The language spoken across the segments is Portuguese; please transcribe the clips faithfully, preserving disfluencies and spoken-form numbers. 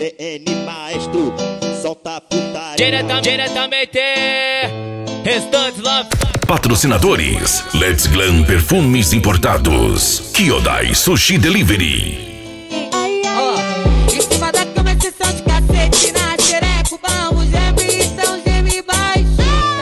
V N Maestro, solta a putaria. Direta, diretamente, Restantes Love. Patrocinadores: Let's Glam Perfumes Importados, Kyodai Sushi Delivery. Em cima da cama é sessão de cacete, na xereca, o balmo geme e são geme baixo.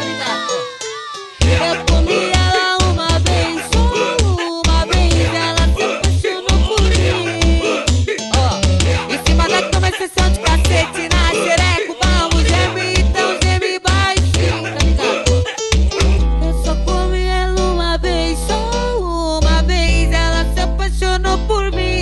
Eu comi ela uma vez, só uma vez, ela se apaixonou por mim. Ó, em cima da cama é sessão de cacete, na xereca, o balmo geme e são geme baixo. Tá ligado? Eu só comi ela uma vez, só uma vez, ela se apaixonou por mim.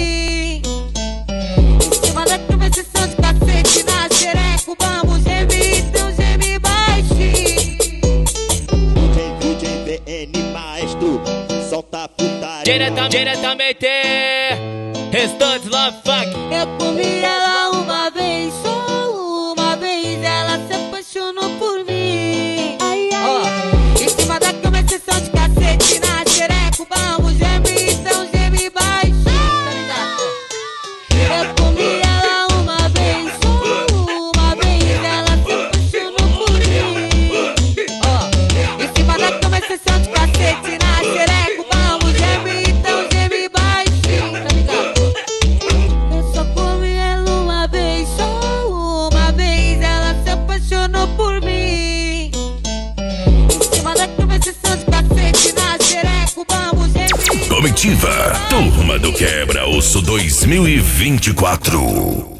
Sessão de cacete na xereca, vamos gemer, então geme baixinho. D J V N Maestro, solta a putaria. Direta, diretamente, Restantes Love Funk. Eu comi ela uma vez, só uma vez, ela se apaixonou por mim. Ó, em cima da cama é sessão de cacete na xereca, vamos gemer, então geme baixinho. Tá ligado? Eu comi ela uma vez, só uma vez, ela se apaixonou por mim. Ó, em cima da cama é sessão de cacete na xereca, vamos geme, então geme baixinho, tá ligado? Eu só comi ela uma vez, só uma vez, ela se apaixonou por mim. Em cima da cama é sessão de cacete na xereca, vamos geme. Comitiva, Turma do Quebra-Osso dois mil e vinte e quatro.